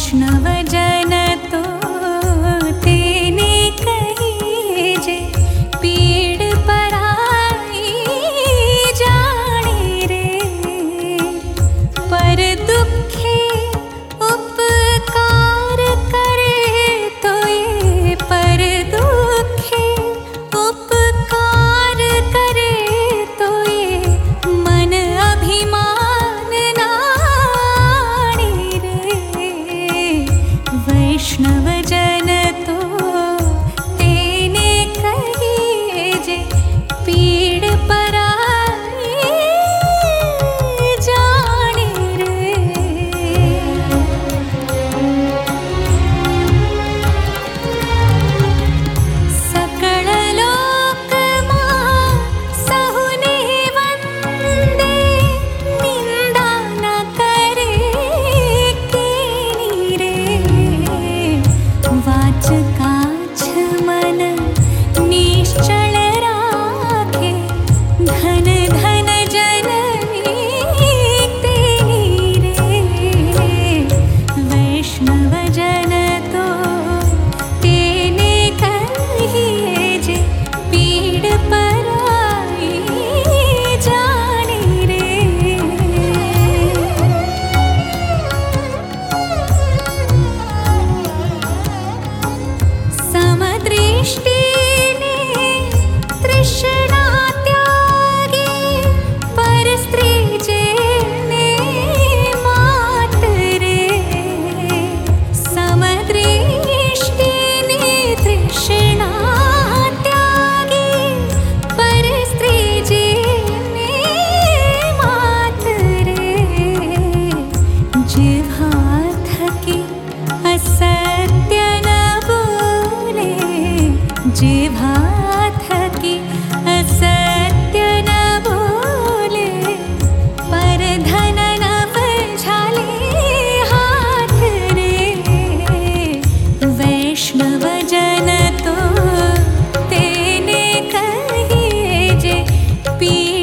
वैष्णवजन तो तेने कही जे पीड़ पराई जाने रे। पर दुखे उपकार करे तो ये, पर दुखे उपकार करे तो ये मन अभिमान नाणी रे। वैष्णवजन तो तेने कही जे पीड़ पराई जाने रे। सकल लोक मां सहुने वंदे, निंदा न करे केनी रे। वाच काछ मन निश्चल राखे, धन धन जननी तेनी रे। वैष्णवजन तो तेने कही जे पीड़ पराई जाने रे। समदृष्टि ने तृष्णा त्यागी, पर स्त्री जेने मात रे। समदृष्टि ने तृष्णा त्यागी, पर स्त्री जेने मात रे। जिह्वा थकी असत्य न बोले, जिह्वा थकी असत्य न बोले, पर धन न झाले हाथ रे। वैष्णवजन तो तेने कही जे पीड़